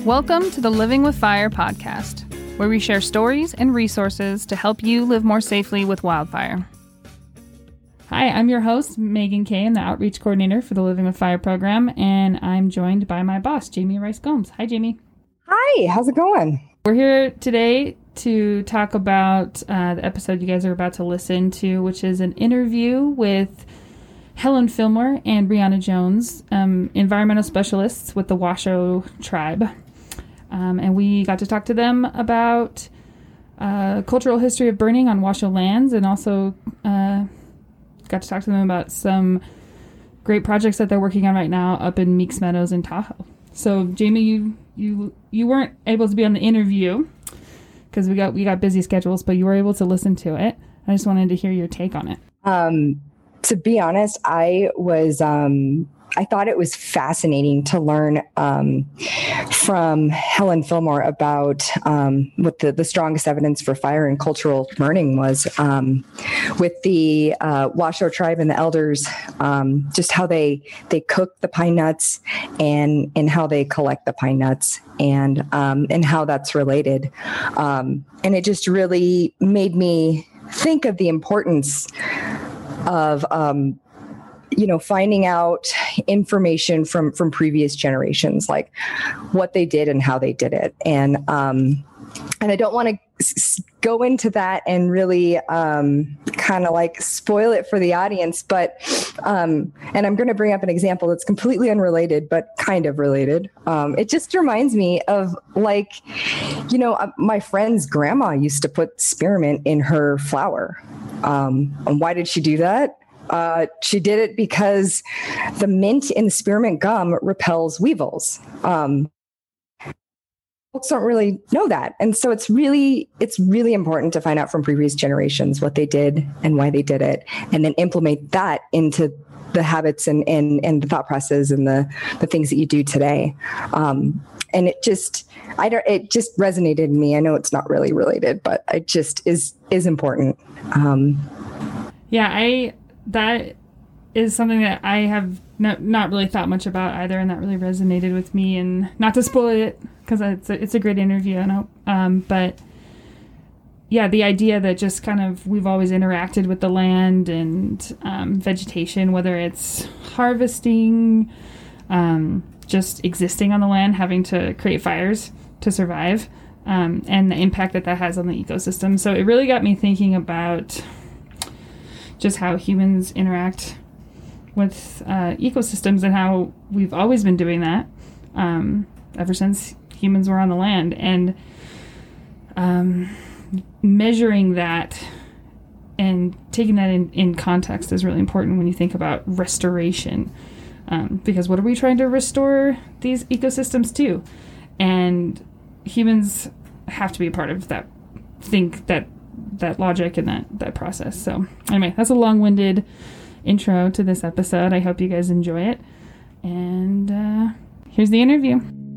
Welcome to the Living with Fire podcast, where we share stories and resources to help you live more safely with wildfire. Hi, I'm your host, Megan Kay. I'm the Outreach Coordinator for the Living with Fire program, and I'm joined by my boss, Jamie Rice Gomes. Hi, Jamie. Hi, how's it going? We're here today to talk about the episode you guys are about to listen to, which is an interview with Helen Fillmore and Brianna Jones, environmental specialists with the Washoe Tribe. And we got to talk to them about cultural history of burning on Washoe lands, and also got to talk to them about some great projects that they're working on right now up in Meeks Meadows in Tahoe. So, Jamie, you weren't able to be on the interview because we got busy schedules, but you were able to listen to it. I just wanted to hear your take on it. To be honest, I thought it was fascinating to learn from Helen Fillmore about what the strongest evidence for fire and cultural burning was with the Washoe Tribe and the elders, just how they cook the pine nuts and how they collect the pine nuts and how that's related. And it just really made me think of the importance of finding out information from previous generations, like what they did and how they did it. And I don't want to go into that and really kind of like spoil it for the audience, but and I'm going to bring up an example that's completely unrelated, but kind of related. It just reminds me of my friend's grandma used to put spearmint in her flour. And why did she do that? She did it because the mint in the spearmint gum repels weevils. Folks don't really know that. And so it's really important to find out from previous generations what they did and why they did it, and then implement that into the habits and the thought process and the things that you do today. And it just resonated in me. I know it's not really related, but it just is important. That is something that I have not really thought much about either, and that really resonated with me. And not to spoil it, because it's a great interview, but yeah, the idea that just kind of we've always interacted with the land and vegetation, whether it's harvesting, just existing on the land, having to create fires to survive, and the impact that has on the ecosystem. So it really got me thinking about just how humans interact with ecosystems and how we've always been doing that ever since humans were on the land. And measuring that and taking that in context is really important when you think about restoration. Because what are we trying to restore these ecosystems to? And humans have to be a part of that that logic and that process. So anyway, that's a long-winded intro to this episode. I hope you guys enjoy it. And here's the interview.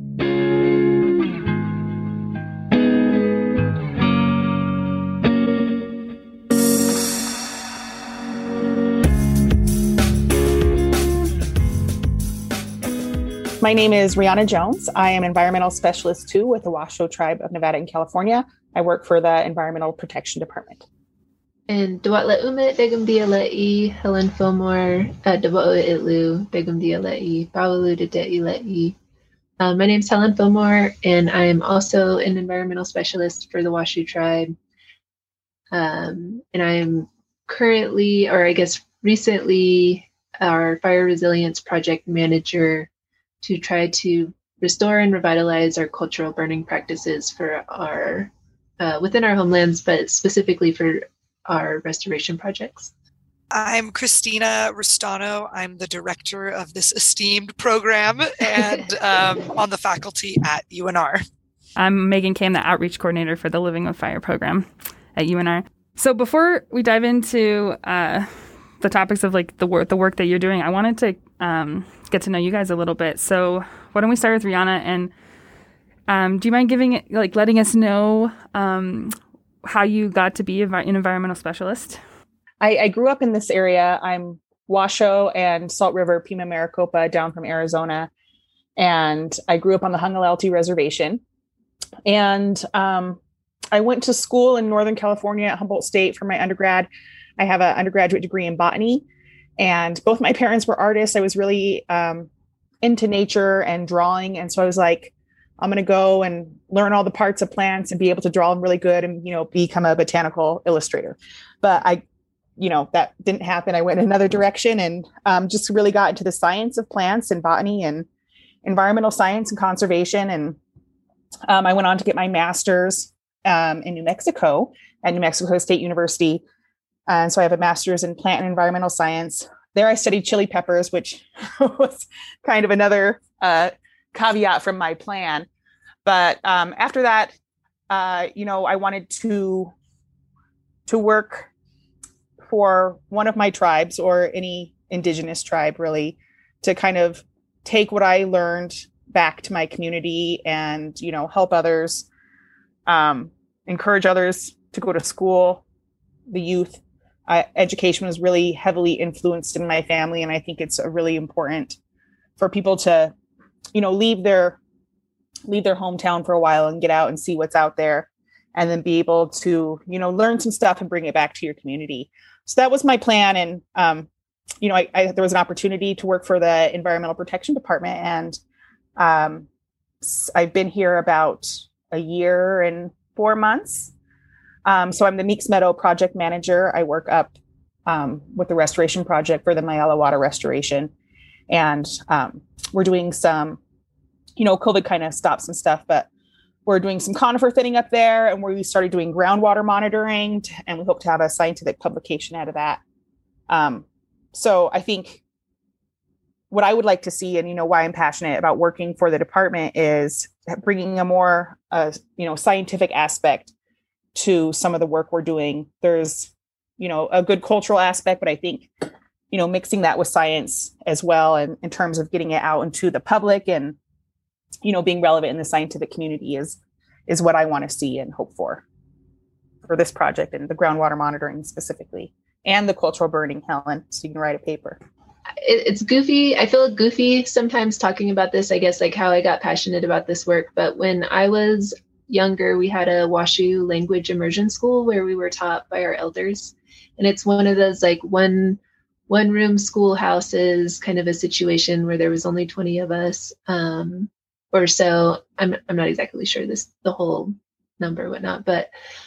My name is Brianna Jones. I am Environmental Specialist 2 with the Washoe Tribe of Nevada and California. I work for the Environmental Protection Department. And Dawat Umit Degum Dialai, Helen Fillmore, Dawa Itlu, Degum Dialai, Bawalu Dei. My name is Helen Fillmore, and I am also an environmental specialist for the Washoe Tribe. And I am currently, or I guess recently, our fire resilience project manager to try to restore and revitalize our cultural burning practices for our within our homelands, but specifically for our restoration projects. I'm Christina Rustano. I'm the director of this esteemed program and on the faculty at UNR. I'm Megan Kay, the Outreach Coordinator for the Living with Fire program at UNR. So before we dive into the topics of like the work that you're doing, I wanted to get to know you guys a little bit. So why don't we start with Rihanna, and do you mind letting us know how you got to be an environmental specialist? I grew up in this area. I'm Washoe and Salt River, Pima Maricopa, down from Arizona. And I grew up on the Hungalalti Reservation. And I went to school in Northern California at Humboldt State for my undergrad. I have an undergraduate degree in botany. And both my parents were artists. I was really into nature and drawing. And so I was like, I'm going to go and learn all the parts of plants and be able to draw them really good and, become a botanical illustrator. But that didn't happen. I went in another direction and just really got into the science of plants and botany and environmental science and conservation. And I went on to get my master's in New Mexico at New Mexico State University. And so I have a master's in plant and environmental science. There I studied chili peppers, which was kind of another caveat from my plan. But after that, I wanted to work for one of my tribes or any indigenous tribe, really, to kind of take what I learned back to my community and, help others, encourage others to go to school, the youth. Education was really heavily influenced in my family. And I think it's really important for people to, leave their hometown for a while and get out and see what's out there and then be able to, learn some stuff and bring it back to your community. So that was my plan. And, there was an opportunity to work for the Environmental Protection Department. And I've been here about a year and 4 months. So I'm the Meeks Meadow project manager. I work up with the restoration project for the Myala water restoration. And we're doing some, COVID kind of stopped some stuff, but we're doing some conifer thinning up there, and we started doing groundwater monitoring, and we hope to have a scientific publication out of that. So I think what I would like to see, and why I'm passionate about working for the department, is bringing a more scientific aspect to some of the work we're doing. There's a good cultural aspect, but I think mixing that with science as well, and in terms of getting it out into the public and being relevant in the scientific community is what I want to see and hope for this project, and the groundwater monitoring specifically, and the cultural burning, Helen, so you can write a paper. It's goofy. I feel goofy sometimes talking about this, I guess, like how I got passionate about this work. But when I was younger, we had a WashU language immersion school where we were taught by our elders. And it's one of those like one room schoolhouses, kind of a situation where there was only 20 of us or so. I'm not exactly sure the whole number, whatnot, but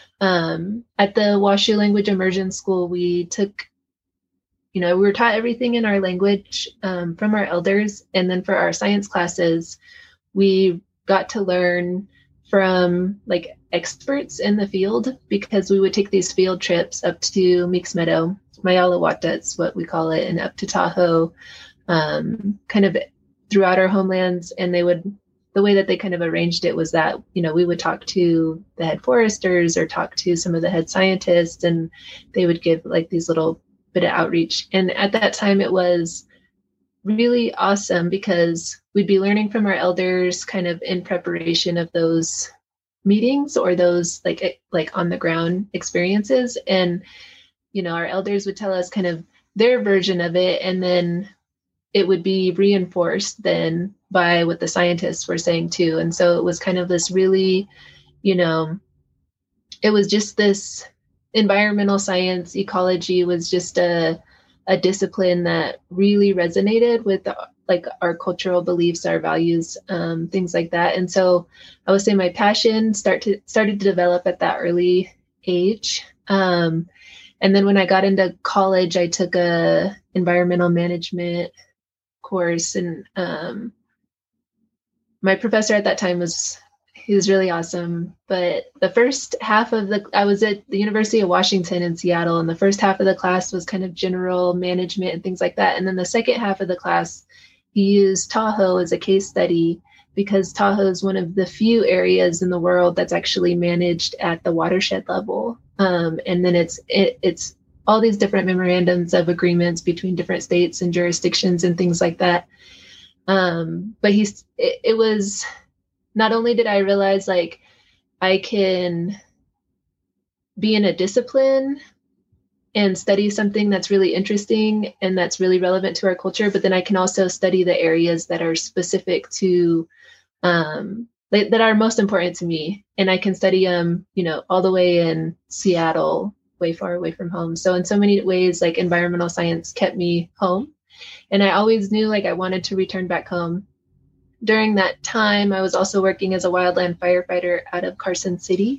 at the WashU language immersion school, we took, we were taught everything in our language from our elders. And then for our science classes, we got to learn from like experts in the field, because we would take these field trips up to Meeks Meadow, Mayalawata, it's what we call it, and up to Tahoe, kind of throughout our homelands. And the way that they kind of arranged it was that, we would talk to the head foresters or talk to some of the head scientists, and they would give like these little bit of outreach. And at that time, it was really awesome because we'd be learning from our elders kind of in preparation of those meetings or those like on the ground experiences. And, our elders would tell us kind of their version of it, and then it would be reinforced then by what the scientists were saying too. And so it was kind of this really, it was just this environmental science, ecology was just a discipline that really resonated with like our cultural beliefs, our values, things like that. And so I would say my passion started to develop at that early age. And then when I got into college, I took a environmental management course, and my professor at that time he was really awesome. But the first half of I was at the University of Washington in Seattle, and the first half of the class was kind of general management and things like that. And then the second half of the class, he used Tahoe as a case study, because Tahoe is one of the few areas in the world that's actually managed at the watershed level. And then it's all these different memorandums of agreements between different states and jurisdictions and things like that. But it was, not only did I realize like I can be in a discipline and study something that's really interesting and that's really relevant to our culture, but then I can also study the areas that are specific to that are most important to me, and I can study them, all the way in Seattle, way far away from home. So in so many ways, like environmental science kept me home, and I always knew like I wanted to return back home. During that time, I was also working as a wildland firefighter out of Carson City,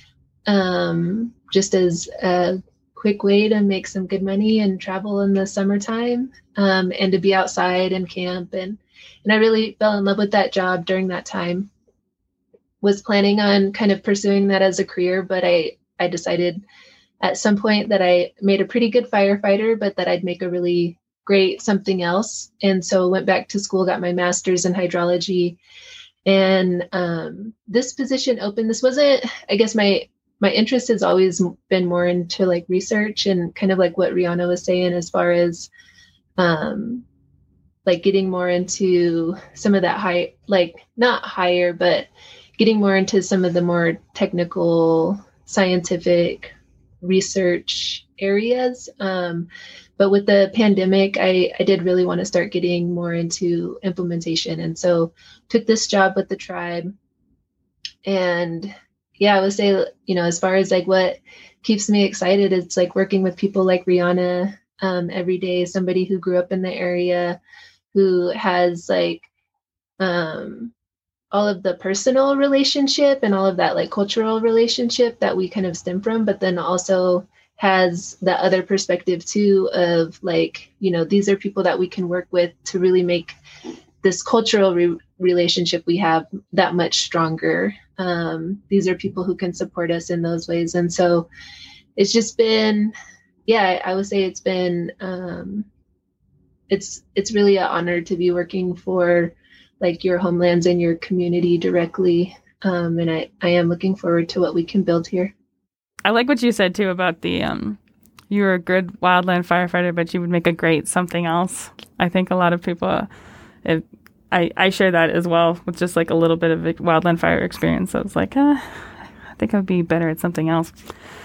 just as a quick way to make some good money and travel in the summertime, and to be outside and camp. And I really fell in love with that job during that time. Was planning on kind of pursuing that as a career, but I decided at some point that I made a pretty good firefighter, but that I'd make a really great something else. And so went back to school, got my master's in hydrology. And this position opened. This wasn't, I guess my interest has always been more into like research and kind of like what Rihanna was saying, as far as like getting more into some of that not higher, but getting more into some of the more technical scientific research areas. But with the pandemic, I did really want to start getting more into implementation. And so took this job with the tribe. And yeah, I would say, as far as like what keeps me excited, it's like working with people like Rihanna every day, somebody who grew up in the area, who has like all of the personal relationship and all of that like cultural relationship that we kind of stem from, but then also has the other perspective too of like, these are people that we can work with to really make this cultural relationship we have that much stronger. These are people who can support us in those ways. And so it's just been, I would say it's been, it's really an honor to be working for like your homelands and your community directly. And I am looking forward to what we can build here. I like what you said too about the, you were a good wildland firefighter, but you would make a great something else. I think a lot of people, I share that as well, with just like a little bit of a wildland fire experience. I was like, I think I'd be better at something else.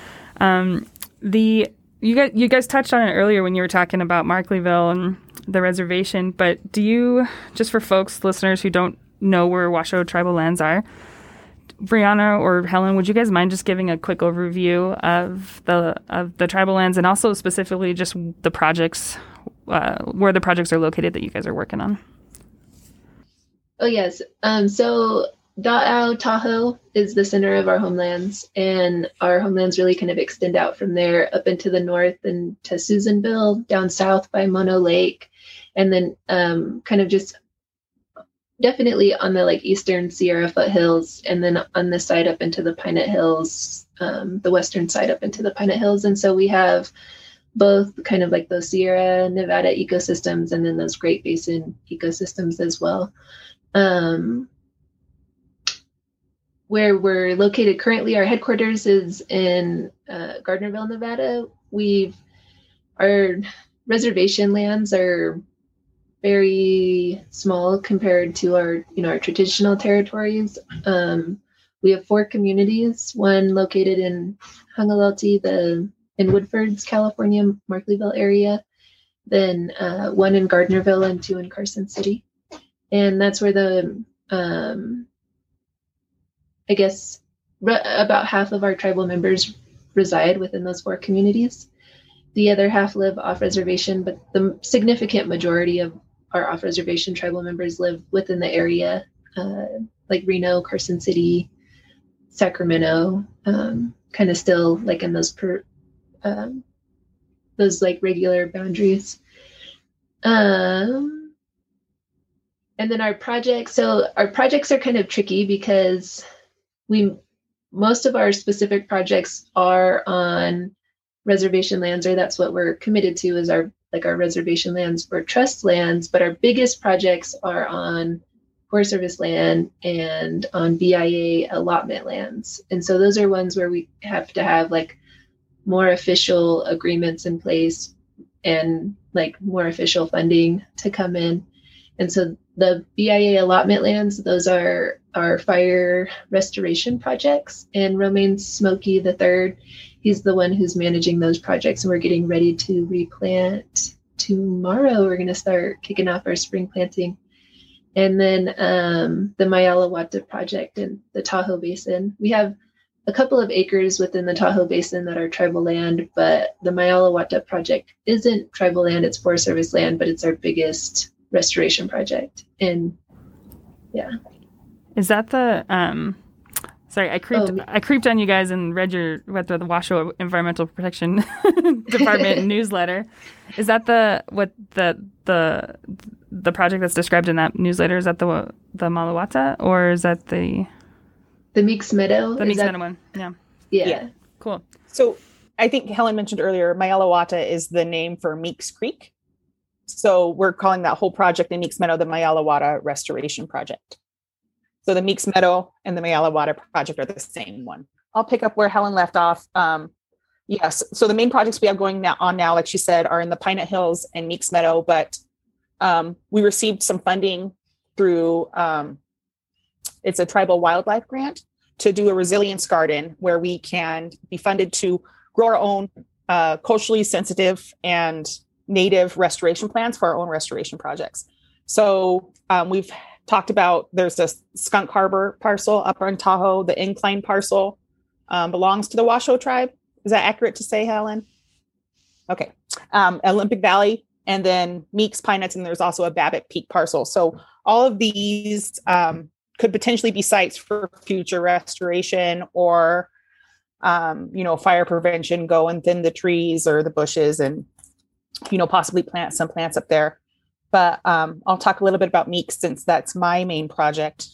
You guys touched on it earlier when you were talking about Markleeville and the reservation, but do you, just for folks, listeners who don't know where Washoe tribal lands are, Brianna or Helen, would you guys mind just giving a quick overview of the tribal lands, and also specifically just the projects, where the projects are located that you guys are working on? Oh, yes. So Da'au Tahoe is the center of our homelands, and our homelands really kind of extend out from there up into the north and to Susanville, down south by Mono Lake, and then kind of just definitely on the like eastern Sierra foothills, and then on this side up into the Pinette Hills, the western side up into the Pinette Hills. And so we have both kind of like those Sierra Nevada ecosystems and then those Great Basin ecosystems as well. Where we're located currently, our headquarters is in Gardnerville, Nevada. Our reservation lands are very small compared to our traditional territories. We have 4 communities, one located in Hungalalti, in Woodfords, California, Markleeville area, then 1 in Gardnerville and 2 in Carson City. And that's where I guess about half of our tribal members reside within those 4 communities. The other half live off reservation, but the significant majority of our off reservation tribal members live within the area, like Reno, Carson City, Sacramento, kind of still like in those like regular boundaries. And then our projects are kind of tricky because most of our specific projects are on reservation lands, or that's what we're committed to, is our reservation lands or trust lands. But our biggest projects are on Forest Service land and on BIA allotment lands. And so those are ones where we have to have like more official agreements in place and like more official funding to come in. And so the BIA allotment lands, those are our fire restoration projects. And Romaine Smokey III he's the one who's managing those projects, and we're getting ready to replant tomorrow. We're going to start kicking off our spring planting. And then the Mayala-Wata project in the Tahoe Basin. We have a couple of acres within the Tahoe Basin that are tribal land, but the Mayala-Wata project isn't tribal land, it's Forest Service land, but it's our biggest restoration project. And yeah. Is that the sorry, I creeped on you guys and read what the Washoe Environmental Protection Department newsletter. Is that the project that's described in that newsletter? Is that the Mayala-Wata, or is that the Meeks Meadow? The Meeks Meadow one. Yeah. Yeah. Cool. So I think Helen mentioned earlier, Mayala-Wata is the name for Meeks Creek. So we're calling that whole project in Meeks Meadow the Mayala-Wata Restoration Project. So the Meeks Meadow and the Mayala-Wata project are the same one. I'll pick up where Helen left off. Yes. So the main projects we have going on now, like she said, are in the Pine Nut Hills and Meeks Meadow, but we received some funding through, it's a tribal wildlife grant to do a resilience garden where we can be funded to grow our own culturally sensitive and native restoration plants for our own restoration projects. So we've talked about, there's this Skunk Harbor parcel up on Tahoe. The Incline parcel belongs to the Washoe tribe. Is that accurate to say, Helen? Okay. Olympic Valley, and then Meeks, Pine Nuts, and there's also a Babbitt Peak parcel. So all of these could potentially be sites for future restoration or, fire prevention, go and thin the trees or the bushes and, possibly plant some plants up there. But I'll talk a little bit about Meeks since that's my main project.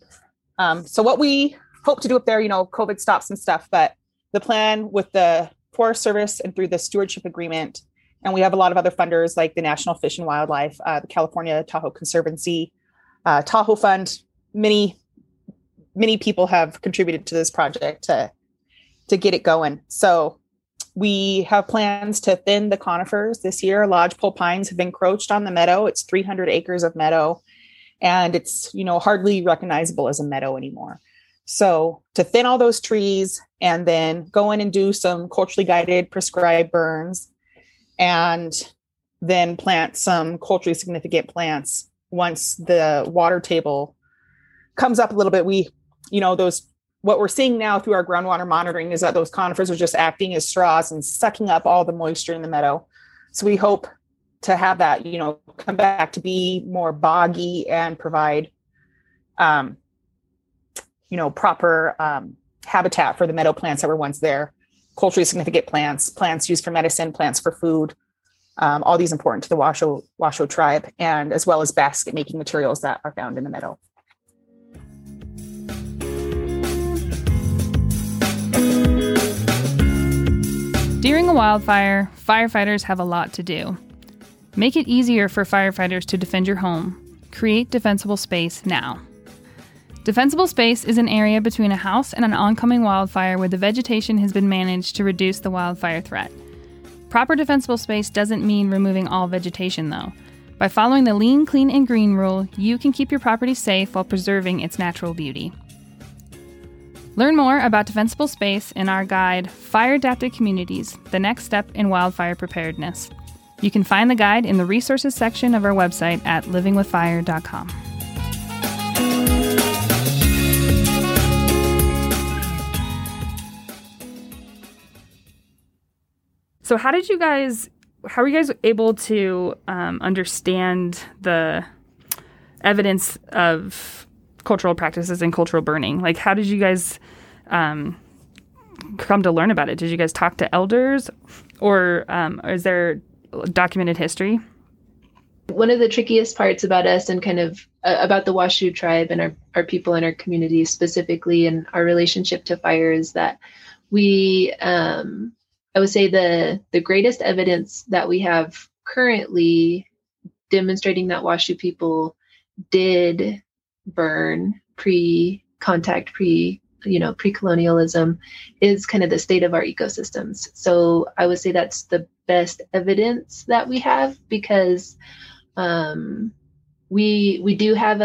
So what we hope to do up there, COVID stops and stuff, but the plan with the Forest Service and through the stewardship agreement, and we have a lot of other funders like the National Fish and Wildlife, the California Tahoe Conservancy, Tahoe Fund. Many people have contributed to this project to get it going. So we have plans to thin the conifers this year. Lodgepole pines have encroached on the meadow. It's 300 acres of meadow, and it's, hardly recognizable as a meadow anymore. So to thin all those trees and then go in and do some culturally guided prescribed burns and then plant some culturally significant plants once the water table comes up a little bit. What we're seeing now through our groundwater monitoring is that those conifers are just acting as straws and sucking up all the moisture in the meadow. So we hope to have that, come back to be more boggy and provide, proper habitat for the meadow plants that were once there. Culturally significant plants used for medicine, plants for food, all these important to the Washoe tribe, and as well as basket making materials that are found in the meadow. During a wildfire, firefighters have a lot to do. Make it easier for firefighters to defend your home. Create defensible space now. Defensible space is an area between a house and an oncoming wildfire where the vegetation has been managed to reduce the wildfire threat. Proper defensible space doesn't mean removing all vegetation, though. By following the lean, clean, and green rule, you can keep your property safe while preserving its natural beauty. Learn more about defensible space in our guide, Fire Adapted Communities, the next step in wildfire preparedness. You can find the guide in the resources section of our website at livingwithfire.com. So how were you guys able to understand the evidence of cultural practices and cultural burning? Like, how did you guys come to learn about it? Did you guys talk to elders, or is there documented history? One of the trickiest parts about us and kind of about the Washoe tribe and our people in our community specifically and our relationship to fire is that we, I would say the greatest evidence that we have currently demonstrating that Washoe people did burn pre-contact, pre-colonialism is kind of the state of our ecosystems. So I would say that's the best evidence that we have, because we do have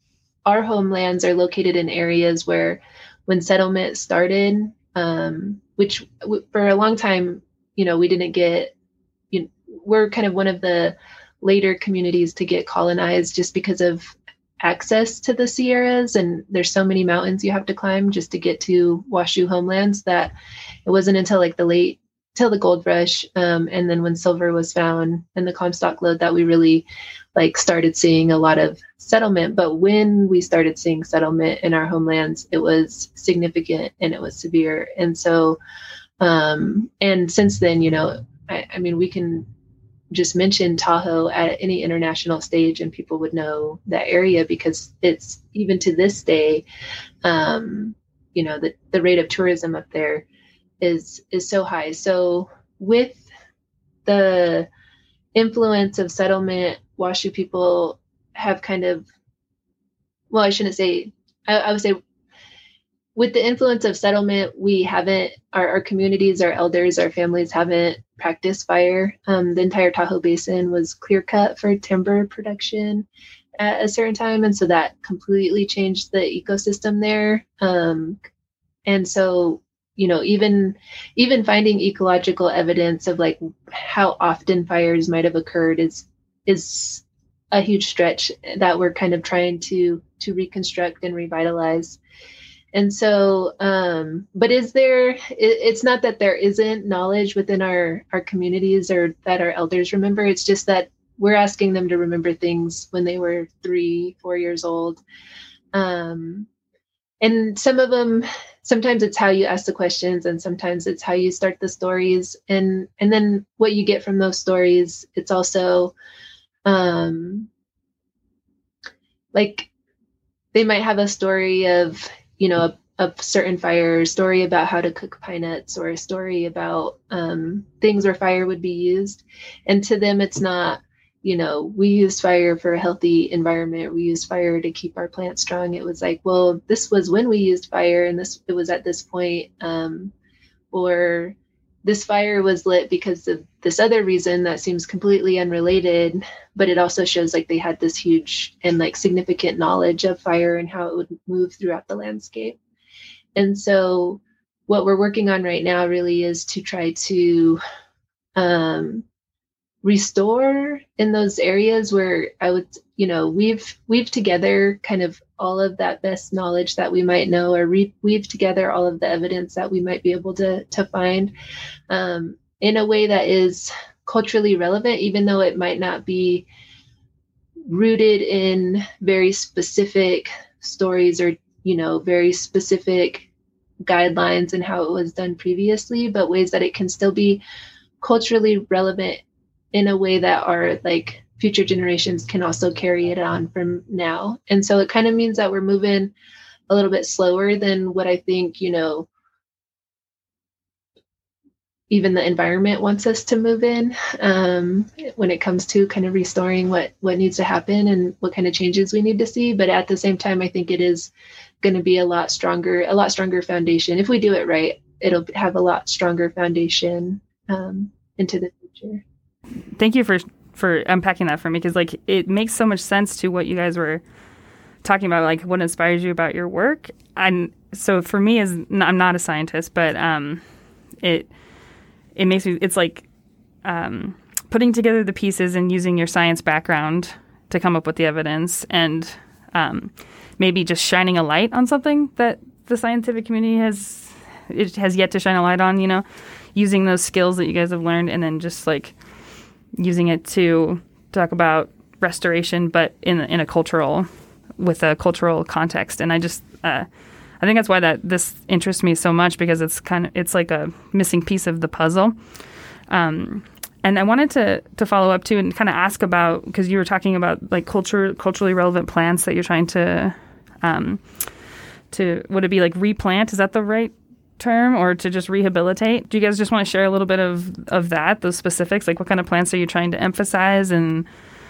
our homelands are located in areas where when settlement started, for a long time, we didn't get, we're kind of one of the later communities to get colonized just because of access to the Sierras, and there's so many mountains you have to climb just to get to Washoe homelands that it wasn't until like till the gold rush, and then when silver was found and the Comstock lode that we really like started seeing a lot of settlement. But when we started seeing settlement in our homelands, it was significant and it was severe. And so and since then, I mean, we can just mention Tahoe at any international stage and people would know that area, because it's, even to this day, the rate of tourism up there is so high. So with the influence of settlement, Washoe people have kind of, well, I shouldn't say, I would say with the influence of settlement, we haven't, our communities, our elders, our families haven't practiced fire. The entire Tahoe Basin was clear cut for timber production at a certain time. And so that completely changed the ecosystem there. And so, even finding ecological evidence of like how often fires might have occurred is a huge stretch that we're kind of trying to reconstruct and revitalize. And so, but it's not that there isn't knowledge within our communities or that our elders remember. It's just that we're asking them to remember things when they were 3-4 years old. And some of them, sometimes it's how you ask the questions and sometimes it's how you start the stories. And then what you get from those stories, it's also, like they might have a story of, a certain fire, a story about how to cook pine nuts, or a story about things where fire would be used. And to them, it's not, we use fire for a healthy environment. We use fire to keep our plants strong. It was like, well, this was when we used fire, and it was at this point, or this fire was lit because of this other reason that seems completely unrelated, but it also shows like they had this huge and like significant knowledge of fire and how it would move throughout the landscape. And so what we're working on right now really is to try to restore in those areas where I would, weave together kind of all of that best knowledge that we might know, or weave together all of the evidence that we might be able to find in a way that is culturally relevant, even though it might not be rooted in very specific stories or, very specific guidelines and how it was done previously, but ways that it can still be culturally relevant in a way that our like future generations can also carry it on from now. And so it kind of means that we're moving a little bit slower than what I think, even the environment wants us to move in when it comes to kind of restoring what needs to happen and what kind of changes we need to see. But at the same time, I think it is going to be a lot stronger foundation. If we do it right, it'll have a lot stronger foundation into the future. Thank you for unpacking that for me, because like it makes so much sense to what you guys were talking about, like what inspires you about your work. And so for me, I'm not a scientist, but it makes me, it's like putting together the pieces and using your science background to come up with the evidence, and maybe just shining a light on something that the scientific community has yet to shine a light on, using those skills that you guys have learned, and then just like using it to talk about restoration, but in a cultural context. And I just, I think that's why this interests me so much, because it's like a missing piece of the puzzle. And I wanted to follow up too and kind of ask about, because you were talking about like culturally relevant plants that you're trying to would it be like replant? Is that the right term, or to just rehabilitate? Do you guys just want to share a little bit of that, those specifics, like what kind of plants are you trying to emphasize? And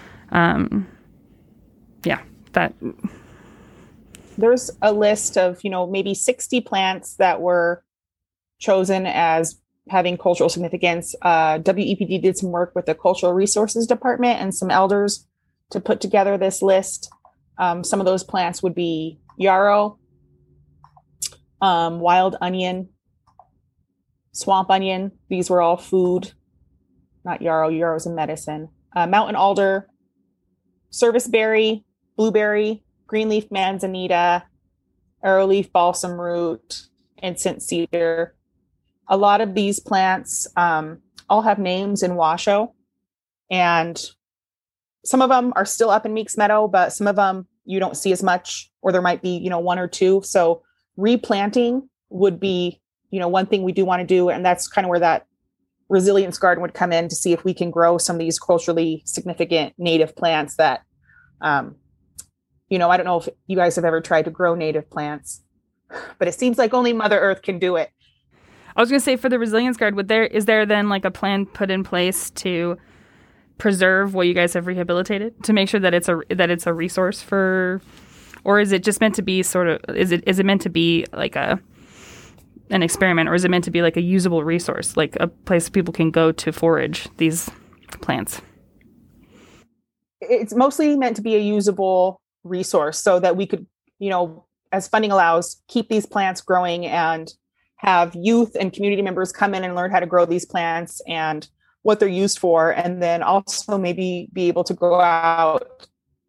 that. There's a list of, maybe 60 plants that were chosen as having cultural significance. WEPD did some work with the Cultural Resources Department and some elders to put together this list. Some of those plants would be yarrow, wild onion, swamp onion. These were all food, not yarrow. Yarrow's a medicine. Mountain alder, serviceberry, blueberry, greenleaf manzanita, arrowleaf balsam root, incense cedar. A lot of these plants all have names in Washoe, and some of them are still up in Meeks Meadow, but some of them you don't see as much, or there might be, one or two. So replanting would be, one thing we do want to do. And that's kind of where that resilience garden would come in, to see if we can grow some of these culturally significant native plants that, I don't know if you guys have ever tried to grow native plants, but it seems like only Mother Earth can do it. I was going to say, for the resilience guard, is there then like a plan put in place to preserve what you guys have rehabilitated, to make sure that it's a resource for, or is it just meant to be is it meant to be like an experiment, or is it meant to be like a usable resource, like a place people can go to forage these plants? It's mostly meant to be a usable resource, so that we could, as funding allows, keep these plants growing and have youth and community members come in and learn how to grow these plants and what they're used for, and then also maybe be able to go out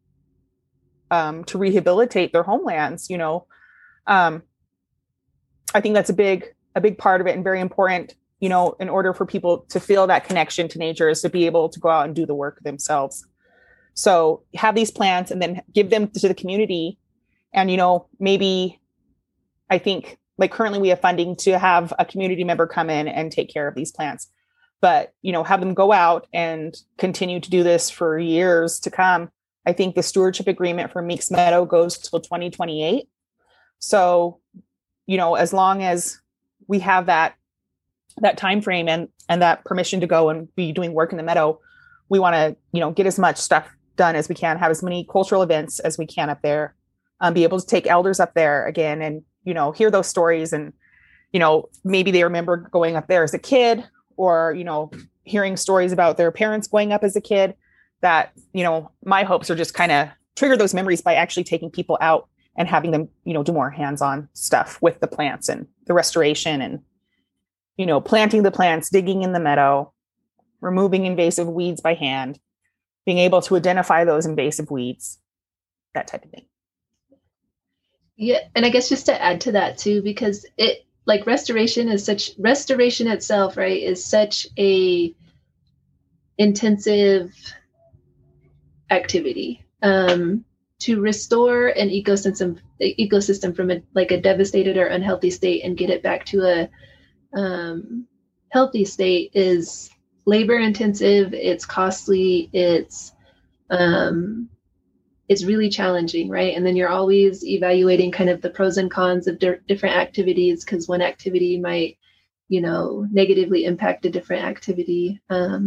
to rehabilitate their homelands. I think that's a big part of it, and very important, in order for people to feel that connection to nature, is to be able to go out and do the work themselves. So have these plants and then give them to the community. And, maybe I think, like, currently we have funding to have a community member come in and take care of these plants, but, have them go out and continue to do this for years to come. I think the stewardship agreement for Meeks Meadow goes till 2028. So, as long as we have that time frame and that permission to go and be doing work in the meadow, we want to, get as much stuff done as we can, have as many cultural events as we can up there, be able to take elders up there again and, hear those stories. And, maybe they remember going up there as a kid, or, hearing stories about their parents going up as a kid. That, my hopes are just kind of trigger those memories by actually taking people out and having them, do more hands-on stuff with the plants and the restoration and, planting the plants, digging in the meadow, removing invasive weeds by hand, being able to identify those invasive weeds, that type of thing. Yeah. And I guess just to add to that too, because restoration itself, right, is such a intensive activity. To restore an ecosystem from a devastated or unhealthy state and get it back to a healthy state is labor intensive. It's costly. It's really challenging, right? And then you're always evaluating kind of the pros and cons of different activities, because one activity might, negatively impact a different activity.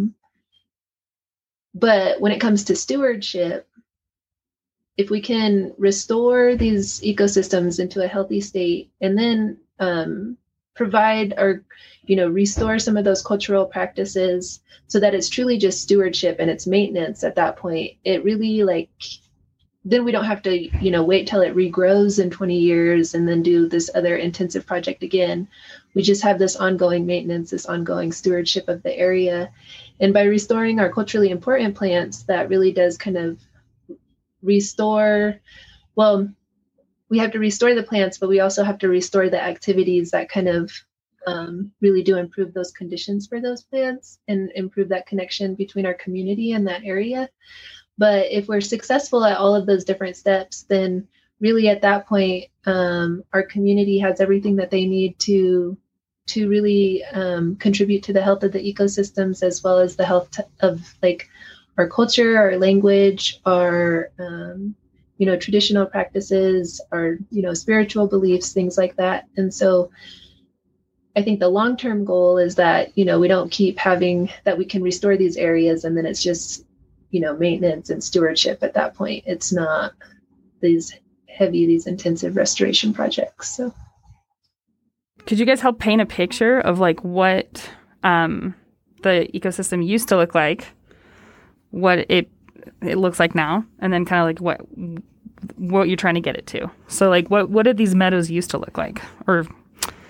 But when it comes to stewardship, if we can restore these ecosystems into a healthy state, and then provide or, restore some of those cultural practices so that it's truly just stewardship and it's maintenance at that point, it really then we don't have to, wait till it regrows in 20 years and then do this other intensive project again. We just have this ongoing maintenance, this ongoing stewardship of the area. And by restoring our culturally important plants, that really does kind of restore, we have to restore the plants, but we also have to restore the activities that kind of really do improve those conditions for those plants and improve that connection between our community and that area. But if we're successful at all of those different steps, then really at that point, our community has everything that they need to really contribute to the health of the ecosystems, as well as the health of our culture, our language, our traditional practices, our spiritual beliefs, things like that. And so I think the long-term goal is that we don't keep having that we can restore these areas and then it's just maintenance and stewardship at that point. It's not these intensive restoration projects. So could you guys help paint a picture of what the ecosystem used to look like, what it looks like now, and then kind of what you're trying to get it to? So what did these meadows used to look like? Or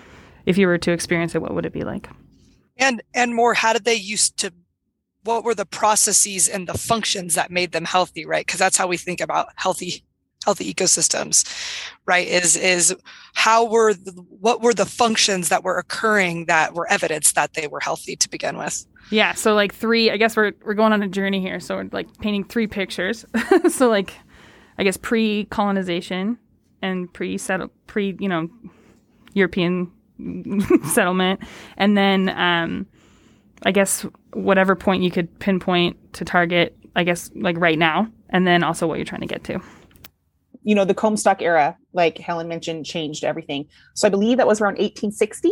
if you were to experience it, what would it be like? And more, how did they used to, what were the processes and the functions that made them healthy, right? Because that's how we think about healthy ecosystems, right? Is what were the functions that were occurring that were evidence that they were healthy to begin with? Yeah. So like I guess we're going on a journey here. So we're like painting 3 pictures. So like, I guess pre-colonization and European settlement. And then, I guess whatever point you could pinpoint to target, I guess like right now, and then also what you're trying to get to. The Comstock era, like Helen mentioned, changed everything. So I believe that was around 1860.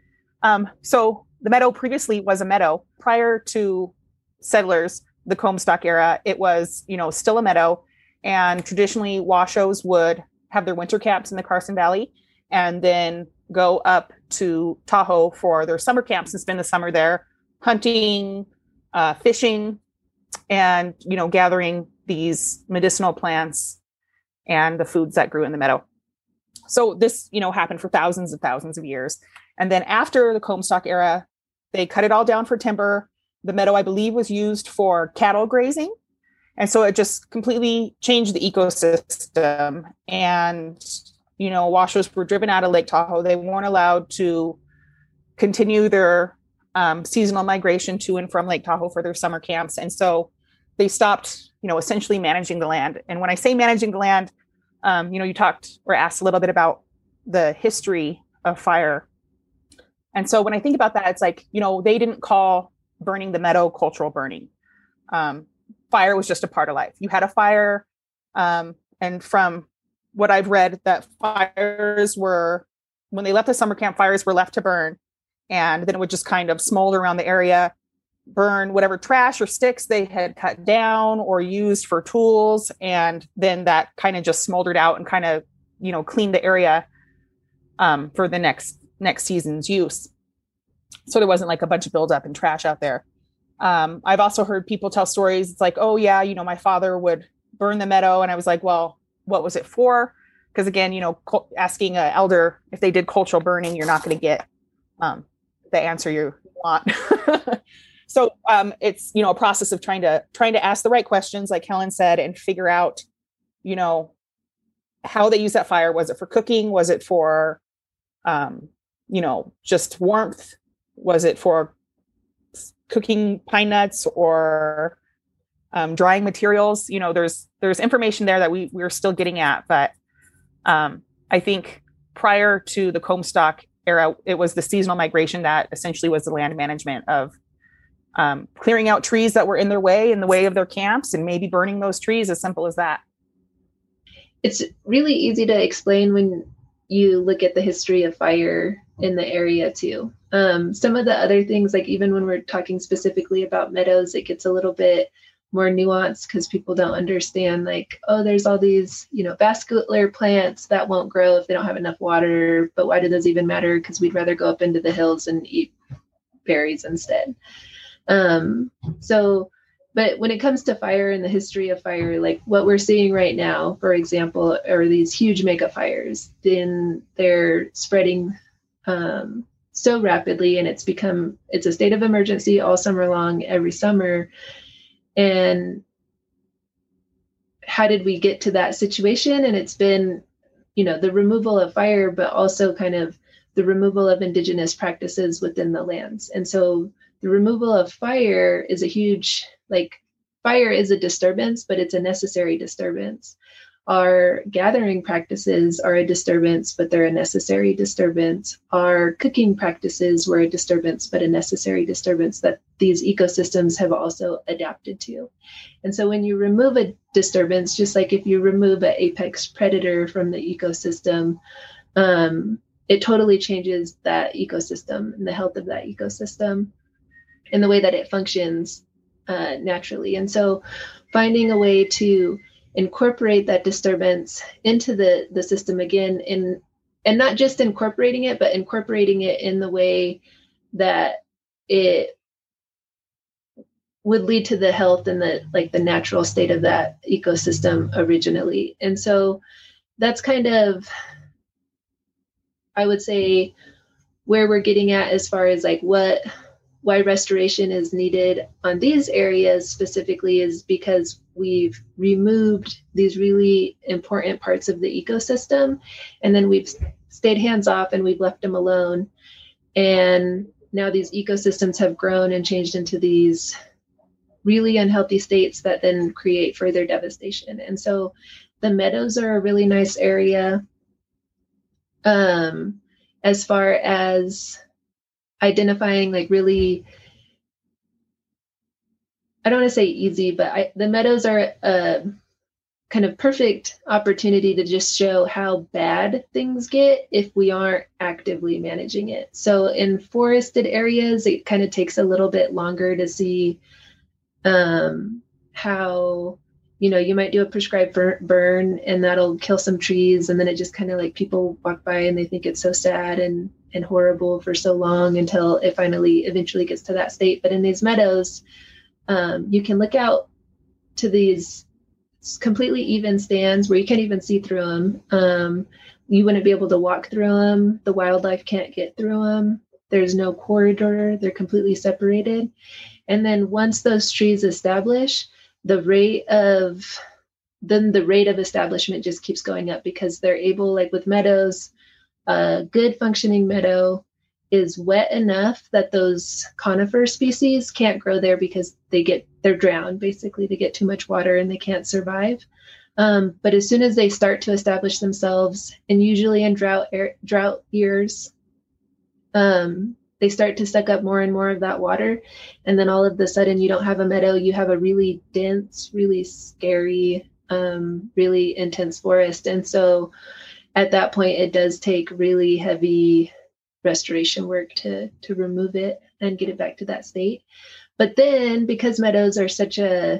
So the meadow previously was a meadow. Prior to settlers, the Comstock era, it was, still a meadow. And traditionally, Washos would have their winter camps in the Carson Valley and then go up to Tahoe for their summer camps and spend the summer there hunting, fishing, and, gathering these medicinal plants and the foods that grew in the meadow. So this, happened for thousands of years. And then after the Comstock era, they cut it all down for timber. The meadow, I believe, was used for cattle grazing. And so it just completely changed the ecosystem. And, Washos were driven out of Lake Tahoe. They weren't allowed to continue their seasonal migration to and from Lake Tahoe for their summer camps. And so they stopped, essentially managing the land. And when I say managing the land, you talked or asked a little bit about the history of fire. And so when I think about that, it's like, they didn't call burning the meadow cultural burning. Fire was just a part of life. You had a fire. And from what I've read, that fires were, when they left the summer camp, fires were left to burn. And then it would just kind of smolder around the area, burn whatever trash or sticks they had cut down or used for tools. And then that kind of just smoldered out and kind of, cleaned the area for the next season's use. So there wasn't like a bunch of buildup and trash out there. I've also heard people tell stories. It's like, oh yeah, my father would burn the meadow. And I was like, well, what was it for? Because again, asking an elder if they did cultural burning, you're not going to get the answer you want. So it's, a process of trying to ask the right questions, like Helen said, and figure out, how they use that fire. Was it for cooking? Was it for, just warmth? Was it for cooking pine nuts or drying materials? There's information there that we're still getting at, but I think prior to the Comstock era, it was the seasonal migration that essentially was the land management of clearing out trees that were in the way of their camps and maybe burning those trees, as simple as that. It's really easy to explain when you look at the history of fire in the area too. Some of the other things, like even when we're talking specifically about meadows, it gets a little bit more nuanced because people don't understand, like, oh, there's all these, vascular plants that won't grow if they don't have enough water. But why do those even matter? Because we'd rather go up into the hills and eat berries instead. But when it comes to fire and the history of fire, like what we're seeing right now, for example, are these huge mega fires. Then they're spreading so rapidly, and it's a state of emergency all summer long, every summer. And how did we get to that situation? And it's been, the removal of fire, but also kind of the removal of indigenous practices within the lands. And so the removal of fire is a huge, fire is a disturbance, but it's a necessary disturbance. Our gathering practices are a disturbance, but they're a necessary disturbance. Our cooking practices were a disturbance, but a necessary disturbance that these ecosystems have also adapted to. And so when you remove a disturbance, just like if you remove an apex predator from the ecosystem, it totally changes that ecosystem and the health of that ecosystem and the way that it functions naturally. And so finding a way to incorporate that disturbance into the system again, and not just incorporating it, but incorporating it in the way that it would lead to the health and the natural state of that ecosystem originally. And so that's kind of, I would say, where we're getting at as far as like why restoration is needed on these areas specifically is because we've removed these really important parts of the ecosystem, and then we've stayed hands off and we've left them alone. And now these ecosystems have grown and changed into these really unhealthy states that then create further devastation. And so the meadows are a really nice area as far as identifying like really, I don't want to say easy, but the meadows are a kind of perfect opportunity to just show how bad things get if we aren't actively managing it. So in forested areas, it kind of takes a little bit longer to see how, you might do a prescribed burn and that'll kill some trees. And then it just kind of like people walk by and they think it's so sad and horrible for so long until it eventually gets to that state. But in these meadows, you can look out to these completely even stands where you can't even see through them. You wouldn't be able to walk through them. The wildlife can't get through them. There's no corridor. They're completely separated. And then once those trees establish, the rate of establishment just keeps going up because they're able, like with meadows, a good functioning meadow is wet enough that those conifer species can't grow there because they're drowned. Basically, they get too much water and they can't survive. But as soon as they start to establish themselves, and usually in drought years, they start to suck up more and more of that water. And then all of a sudden you don't have a meadow, you have a really dense, really scary, really intense forest. And so at that point, it does take really heavy restoration work to remove it and get it back to that state. But then because meadows are such a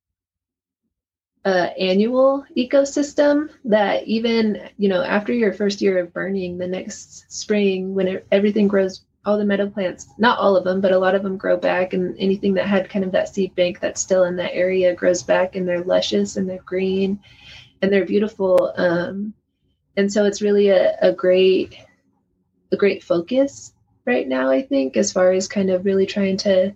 annual ecosystem that even, after your first year of burning, the next spring, when everything grows, all the meadow plants, not all of them, but a lot of them grow back, and anything that had kind of that seed bank that's still in that area grows back, and they're luscious and they're green and they're beautiful. And so it's really a great focus right now, I think, as far as kind of really trying to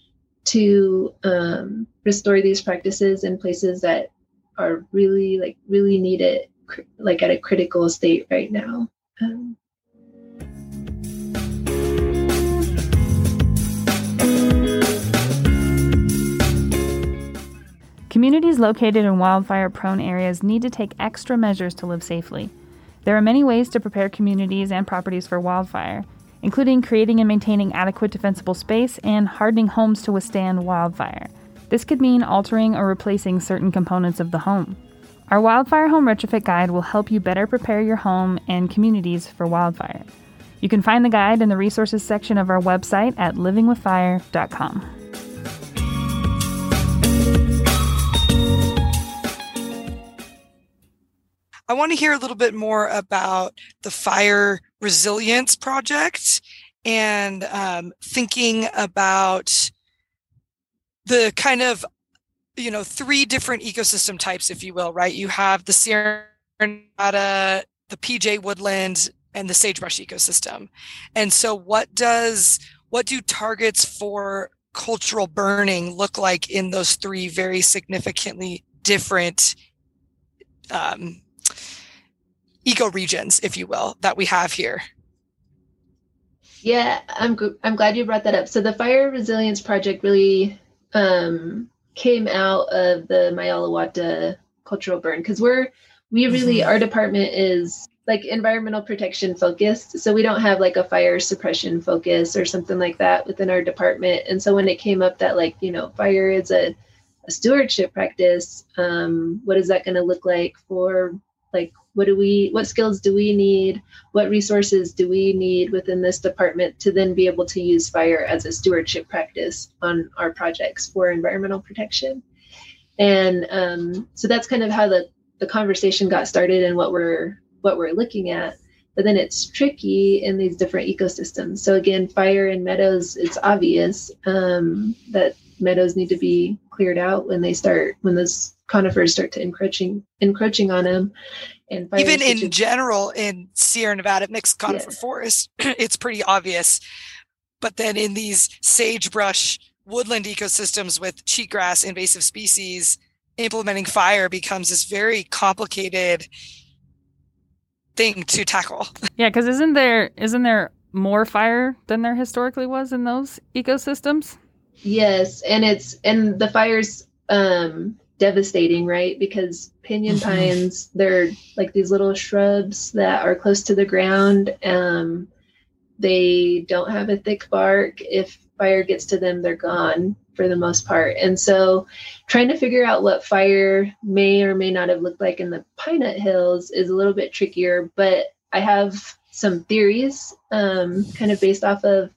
restore these practices in places that are really need it, like at a critical state right now. Communities located in wildfire-prone areas need to take extra measures to live safely. There are many ways to prepare communities and properties for wildfire, including creating and maintaining adequate defensible space and hardening homes to withstand wildfire. This could mean altering or replacing certain components of the home. Our Wildfire Home Retrofit Guide will help you better prepare your home and communities for wildfire. You can find the guide in the resources section of our website at livingwithfire.com. I want to hear a little bit more about the Fire Resilience Project and thinking about the kind of, three different ecosystem types, if you will, right? You have the Sierra Nevada, the PJ woodland, and the sagebrush ecosystem. And so what do targets for cultural burning look like in those three very significantly different ecoregions, if you will, that we have here? Yeah, I'm glad you brought that up. So the Fire Resilience Project really came out of the Mayalawata cultural burn, because our department is like environmental protection focused. So we don't have like a fire suppression focus or something like that within our department. And so when it came up that fire is a stewardship practice, what is that going to look like for what skills do we need? What resources do we need within this department to then be able to use fire as a stewardship practice on our projects for environmental protection? And so that's kind of how the conversation got started and what we're looking at. But then it's tricky in these different ecosystems. So again, fire in meadows, it's obvious that meadows need to be cleared out when those conifers start to encroaching on them. And even in general, in Sierra Nevada mixed conifer Yeah. forest, it's pretty obvious. But then in these sagebrush woodland ecosystems with cheatgrass invasive species, implementing fire becomes this very complicated thing to tackle. Yeah, because isn't there more fire than there historically was in those ecosystems? Yes, and the fire's devastating, right? Because pinyon pines, they're like these little shrubs that are close to the ground. They don't have a thick bark. If fire gets to them, they're gone for the most part. And so trying to figure out what fire may or may not have looked like in the Pine Nut Hills is a little bit trickier, but I have some theories kind of based off of,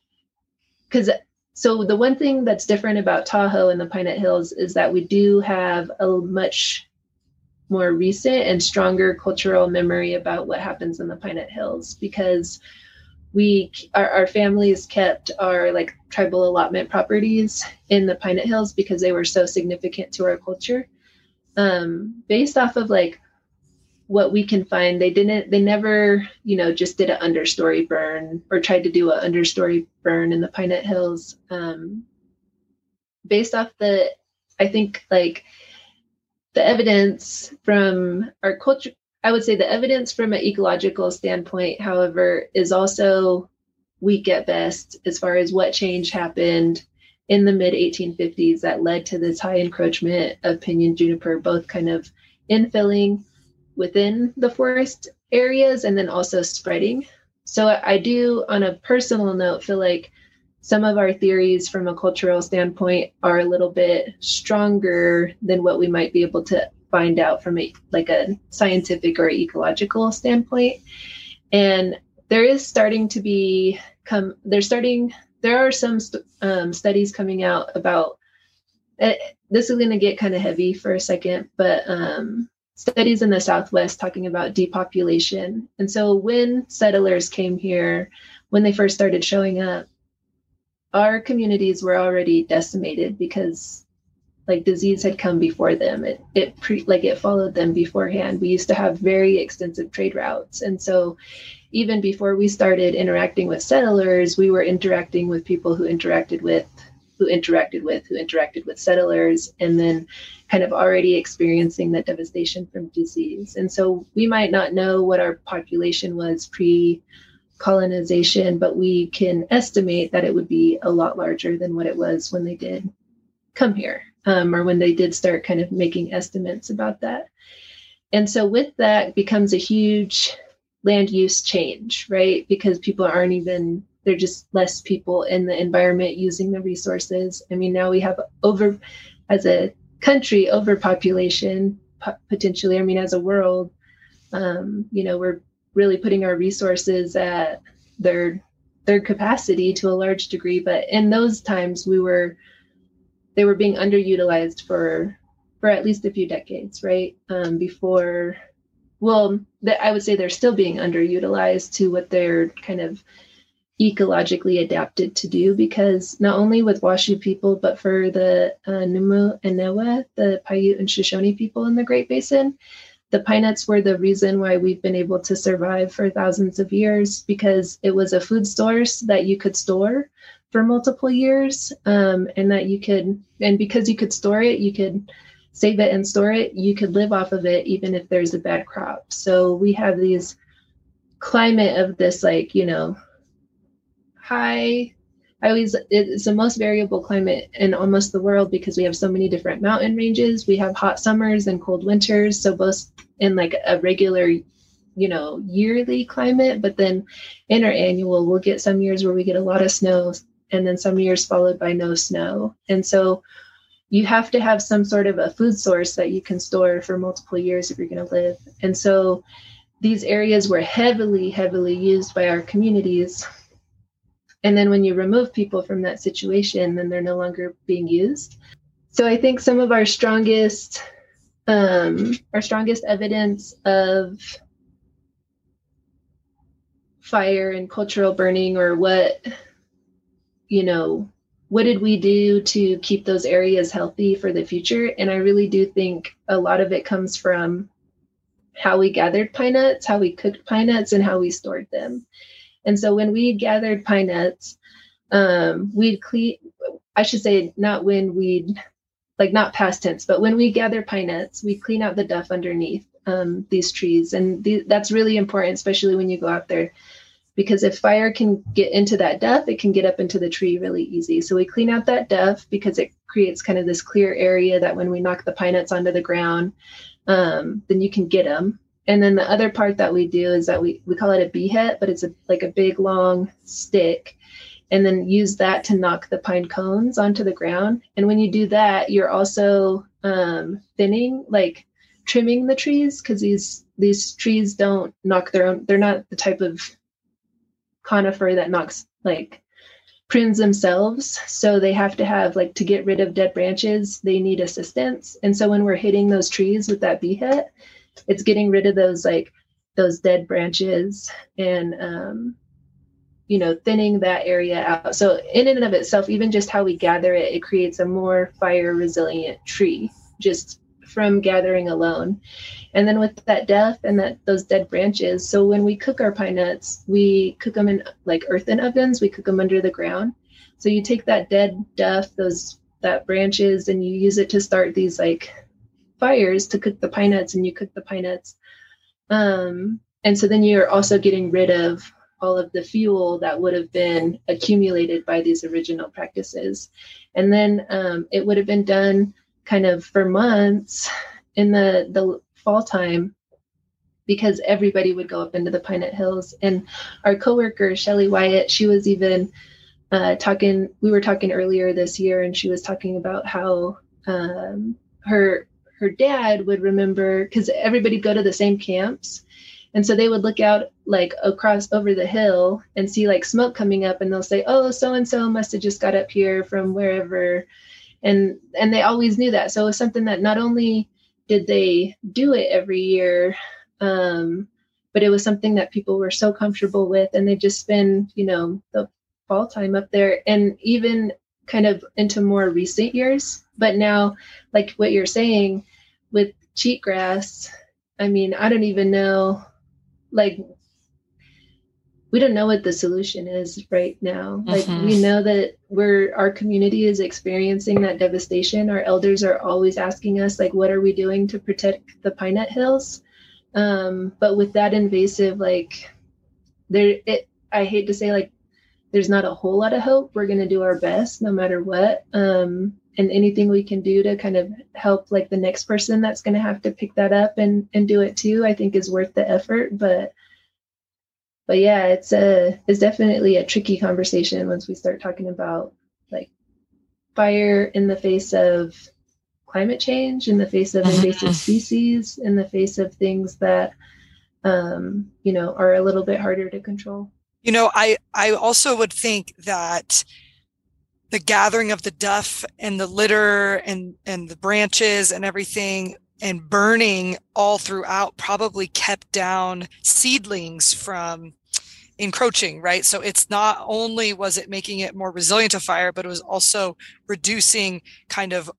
so the one thing that's different about Tahoe and the Pine Nut Hills is that we do have a much more recent and stronger cultural memory about what happens in the Pine Nut Hills, because our families kept our like tribal allotment properties in the Pine Nut Hills because they were so significant to our culture. Based off of like what we can find, they never, just did an understory burn or tried to do an understory burn in the Pine Nut Hills. Based off I think like the evidence from our culture, I would say the evidence from an ecological standpoint, however, is also weak at best as far as what change happened in the mid 1850s that led to this high encroachment of pinyon juniper, both kind of infilling within the forest areas and then also spreading. So I do, on a personal note, feel like some of our theories from a cultural standpoint are a little bit stronger than what we might be able to find out from a scientific or ecological standpoint. And there is starting to be there are some studies coming out about this is going to get kind of heavy for a second, but studies in the Southwest talking about depopulation. And so when settlers came here, when they first started showing up, our communities were already decimated because like disease had come before them. It followed them beforehand. We used to have very extensive trade routes. And so even before we started interacting with settlers, we were interacting with people who interacted with settlers, and then kind of already experiencing that devastation from disease. And so we might not know what our population was pre-colonization, but we can estimate that it would be a lot larger than what it was when they did come here. Or when they did start kind of making estimates about that. And so with that becomes a huge land use change, right? Because people they're just less people in the environment using the resources. I mean, now we have as a country, overpopulation potentially. I mean, as a world, we're really putting our resources at their capacity to a large degree. But in those times they were being underutilized for at least a few decades, right? I would say they're still being underutilized to what they're kind of ecologically adapted to do, because not only with Washoe people, but for the Numu and Newa, the Paiute and Shoshone people in the Great Basin, the pine nuts were the reason why we've been able to survive for thousands of years, because it was a food source that you could store for multiple years, and because you could store it, you could save it and store it, you could live off of it even if there's a bad crop. So we have these climate of this it's the most variable climate in almost the world, because we have so many different mountain ranges. We have hot summers and cold winters, so both in like a regular yearly climate, but then interannual, we'll get some years where we get a lot of snow, and then some years followed by no snow. And so you have to have some sort of a food source that you can store for multiple years if you're going to live. And so these areas were heavily, heavily used by our communities. And then when you remove people from that situation, then they're no longer being used. So I think some of our strongest evidence of fire and cultural burning, or what what did we do to keep those areas healthy for the future? And I really do think a lot of it comes from how we gathered pine nuts, how we cooked pine nuts, and how we stored them. And so when we gathered pine nuts, we'd clean, I should say, not when we'd, like not past tense, but when we gather pine nuts, we clean out the duff underneath these trees. And that's really important, especially when you go out there, because if fire can get into that duff, it can get up into the tree really easy. So we clean out that duff because it creates kind of this clear area that when we knock the pine nuts onto the ground, then you can get them. And then the other part that we do is that we call it a beehet, but it's like a big long stick, and then use that to knock the pine cones onto the ground. And when you do that, you're also thinning, like trimming the trees, because these trees don't knock their own. They're not the type of conifer that knocks, like prunes themselves. So they have to have, like, to get rid of dead branches, they need assistance. And so when we're hitting those trees with that beehet, it's getting rid of those dead branches and, thinning that area out. So in and of itself, even just how we gather it, it creates a more fire resilient tree just from gathering alone. And then with that duff and those dead branches, so when we cook our pine nuts, we cook them in like earthen ovens, we cook them under the ground. So you take that dead duff, that branches, and you use it to start these like fires to cook the pine nuts, and you cook the pine nuts. And so then you're also getting rid of all of the fuel that would have been accumulated by these original practices. And then it would have been done kind of for months in the fall time, because everybody would go up into the Pine Nut Hills. And our coworker, Shelly Wyatt, she was even we were talking earlier this year, and she was talking about how her dad would remember, because everybody go to the same camps. And so they would look out like across over the hill and see like smoke coming up, and they'll say, oh, so-and-so must have just got up here from wherever. And they always knew that. So it was something that not only did they do it every year, but it was something that people were so comfortable with, and they just spend, the fall time up there, and even kind of into more recent years. But now, like what you're saying with cheatgrass, I mean, I don't even know, like, we don't know what the solution is right now. Like, we know that our community is experiencing that devastation. Our elders are always asking us, like, what are we doing to protect the Pine Nut Hills? But with that invasive, like, I hate to say, like, there's not a whole lot of hope. We're going to do our best no matter what. And anything we can do to kind of help, like, the next person that's going to have to pick that up and do it too, I think is worth the effort. But yeah, it's definitely a tricky conversation once we start talking about, like, fire in the face of climate change, in the face of invasive species, in the face of things that, are a little bit harder to control. I also would think that the gathering of the duff and the litter and the branches and everything and burning all throughout probably kept down seedlings from encroaching, right? So it's not only was it making it more resilient to fire, but it was also reducing kind of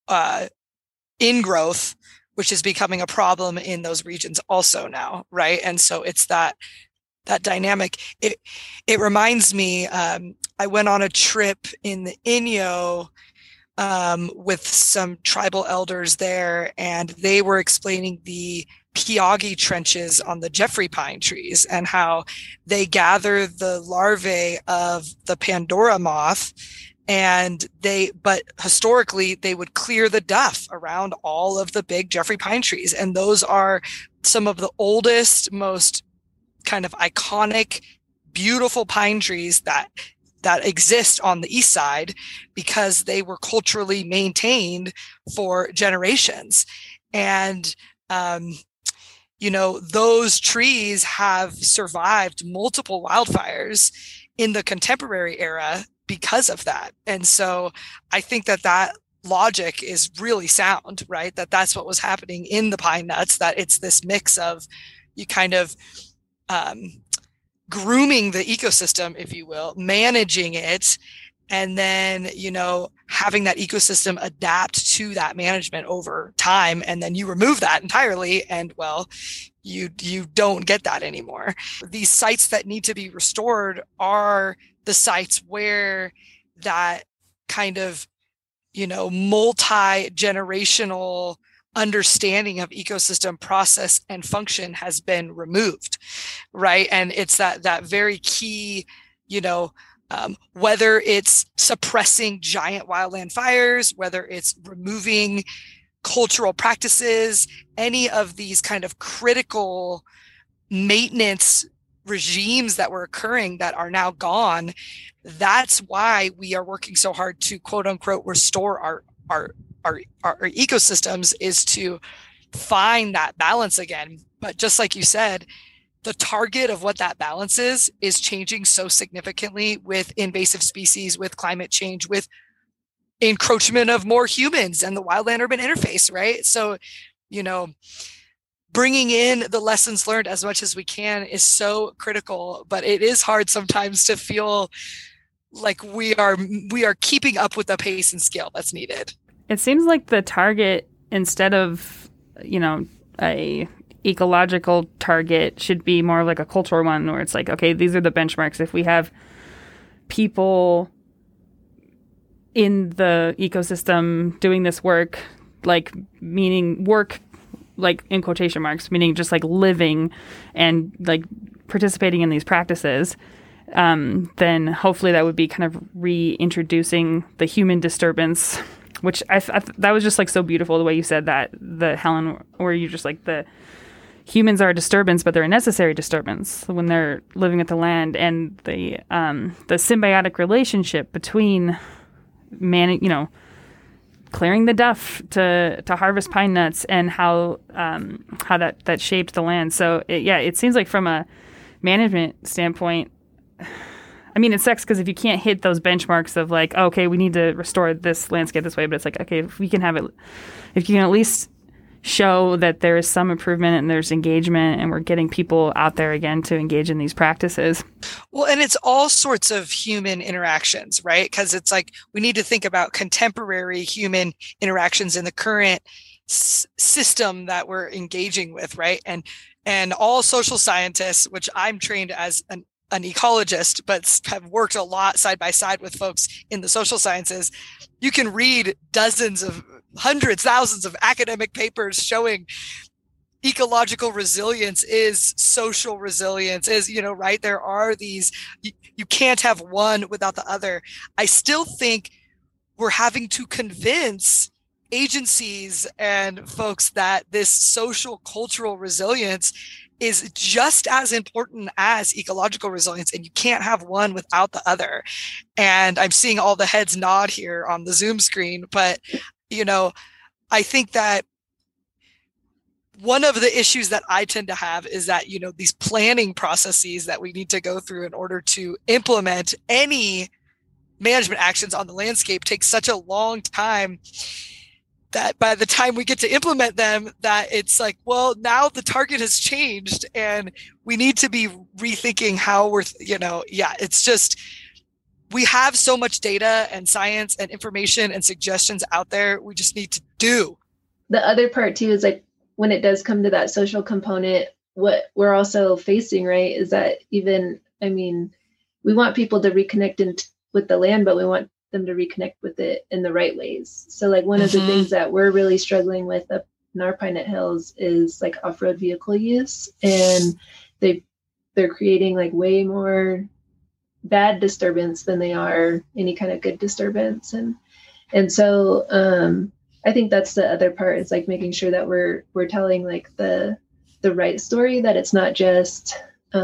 ingrowth, which is becoming a problem in those regions also now, right? And so it's that dynamic. It reminds me, I went on a trip in the Inyo with some tribal elders there, and they were explaining the Piagi trenches on the Jeffrey pine trees and how they gather the larvae of the Pandora moth, but historically they would clear the duff around all of the big Jeffrey pine trees. And those are some of the oldest, most kind of iconic, beautiful pine trees that exist on the east side because they were culturally maintained for generations. And, those trees have survived multiple wildfires in the contemporary era because of that. And so I think that logic is really sound, right? That's what was happening in the pine nuts, that it's this mix of you kind of grooming the ecosystem, if you will, managing it, and then, having that ecosystem adapt to that management over time, and then you remove that entirely, and well, you don't get that anymore. These sites that need to be restored are the sites where that kind of, multi-generational understanding of ecosystem process and function has been removed, right? And it's that very key, whether it's suppressing giant wildland fires, whether it's removing cultural practices, any of these kind of critical maintenance regimes that were occurring that are now gone. That's why we are working so hard to quote unquote restore our ecosystems, is to find that balance again. But just like you said, the target of what that balance is changing so significantly with invasive species, with climate change, with encroachment of more humans and the wildland urban interface, right? So, bringing in the lessons learned as much as we can is so critical, but it is hard sometimes to feel like we are keeping up with the pace and scale that's needed. It seems like the target, instead of, a ecological target, should be more like a cultural one, where it's like, okay, these are the benchmarks. If we have people in the ecosystem doing this work, meaning work, in quotation marks, meaning just living and participating in these practices, then hopefully that would be kind of reintroducing the human disturbance, which that was just so beautiful, the way you said that, Helen, where you just the humans are a disturbance, but they're a necessary disturbance when they're living with the land, and the symbiotic relationship between clearing the duff to harvest pine nuts, and how that shaped the land. So it seems like from a management standpoint, I mean, it sucks because if you can't hit those benchmarks of okay, we need to restore this landscape this way, but it's okay, if we can have it, if you can at least show that there is some improvement and there's engagement and we're getting people out there again to engage in these practices. Well, and it's all sorts of human interactions, right? Because it's we need to think about contemporary human interactions in the current system that we're engaging with, right? And all social scientists, which I'm trained as an ecologist, but have worked a lot side by side with folks in the social sciences, you can read dozens of hundreds, thousands of academic papers showing ecological resilience is social resilience, is, right? There are these, you can't have one without the other. I still think we're having to convince agencies and folks that this social cultural resilience is just as important as ecological resilience, and you can't have one without the other. And I'm seeing all the heads nod here on the Zoom screen, but I think that one of the issues that I tend to have is that, these planning processes that we need to go through in order to implement any management actions on the landscape take such a long time that by the time we get to implement them, that it's well, now the target has changed and we need to be rethinking how we're, it's just, we have so much data and science and information and suggestions out there. We just need to do. The other part too is when it does come to that social component, what we're also facing, right, is that we want people to reconnect with the land, but we want them to reconnect with it in the right ways. So one of the things that we're really struggling with up in our Pinette Hills is off-road vehicle use, and they're creating way more bad disturbance than they are any kind of good disturbance. And so I think that's the other part, is making sure that we're telling the right story, that it's not just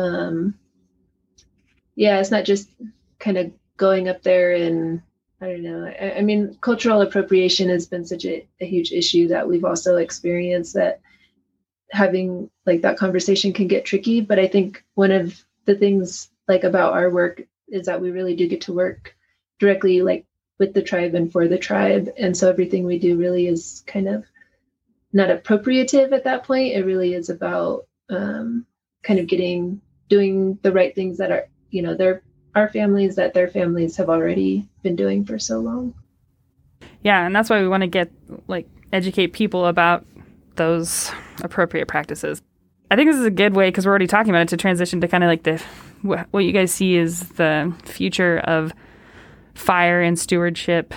it's not just kind of going up there and I don't know. I mean, cultural appropriation has been such a huge issue that we've also experienced, that having that conversation can get tricky. But I think one of the things about our work is that we really do get to work directly with the tribe and for the tribe. And so everything we do really is kind of not appropriative at that point. It really is about kind of doing the right things that are, our families that their families have already been doing for so long. Yeah, and that's why we want to educate people about those appropriate practices. I think this is a good way, because we're already talking about it, to transition to kind of like what you guys see is the future of fire and stewardship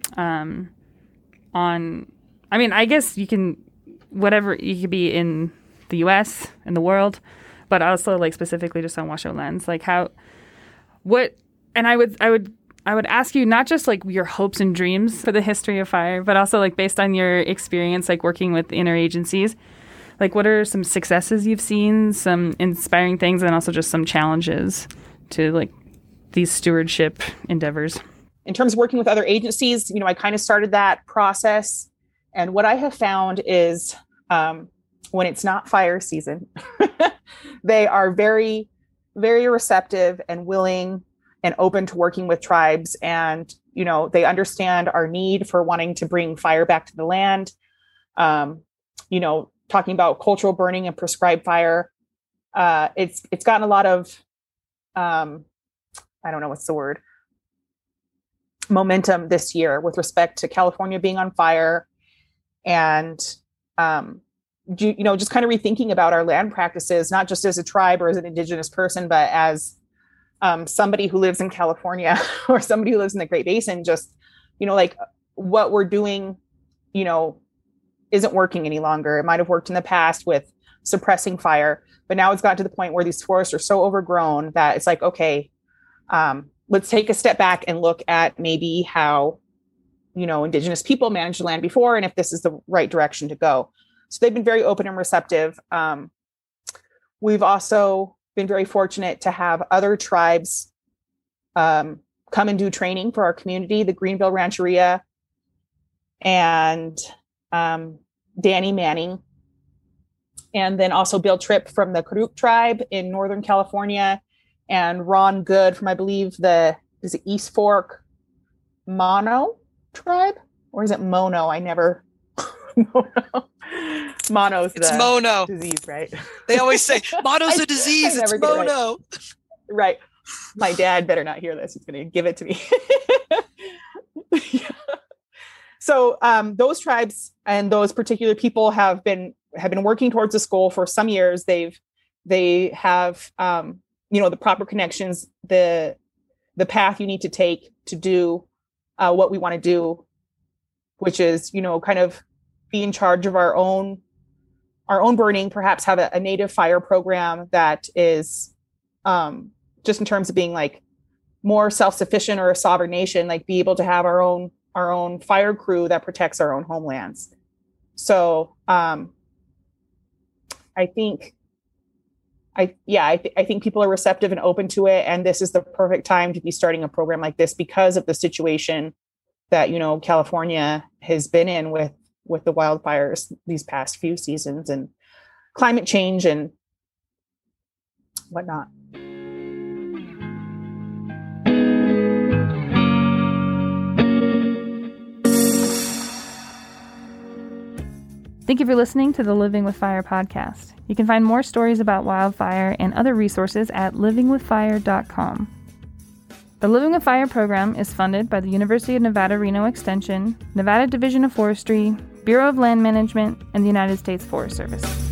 I guess you can, you could be in the U.S., in the world, but also like specifically just on Washoe Lens, like I would ask you not just like your hopes and dreams for the history of fire, but also like based on your experience, like working with interagencies, like what are some successes you've seen, some inspiring things, and also just some challenges to like these stewardship endeavors? In terms of working with other agencies, I kind of started that process. And what I have found is when it's not fire season, they are very, very receptive and willing and open to working with tribes. And, they understand our need for wanting to bring fire back to the land. Talking about cultural burning and prescribed fire. It's gotten a lot of, I don't know what's the word, momentum this year with respect to California being on fire, and just kind of rethinking about our land practices, not just as a tribe or as an Indigenous person, but as somebody who lives in California or somebody who lives in the Great Basin. Just like what we're doing isn't working any longer. It might have worked in the past with suppressing fire, but now it's gotten to the point where these forests are so overgrown that it's like, okay, let's take a step back and look at maybe how, Indigenous people managed the land before, and if this is the right direction to go. So they've been very open and receptive. We've also been very fortunate to have other tribes come and do training for our community, the Greenville Rancheria and Danny Manning, and then also Bill Tripp from the Karuk tribe in Northern California, and Ron Good from, I believe, is it East Fork Mono tribe, or is it Mono? I never Mono. Mono's it's the mono disease, right? They always say mono's a disease. It's mono. Right. My dad better not hear this. He's going to give it to me. Yeah. So those tribes and those particular people have been working towards this goal for some years. They have the proper connections, the path you need to take to do what we want to do, which is, kind of be in charge of our own burning, perhaps have a native fire program that is just in terms of being like more self-sufficient or a sovereign nation, like be able to have our own fire crew that protects our own homelands. So I think people are receptive and open to it. And this is the perfect time to be starting a program like this because of the situation that, California has been in with the wildfires these past few seasons and climate change and whatnot. Thank you for listening to the Living with Fire podcast. You can find more stories about wildfire and other resources at livingwithfire.com. The Living with Fire program is funded by the University of Nevada, Reno Extension, Nevada Division of Forestry, Bureau of Land Management, and the United States Forest Service.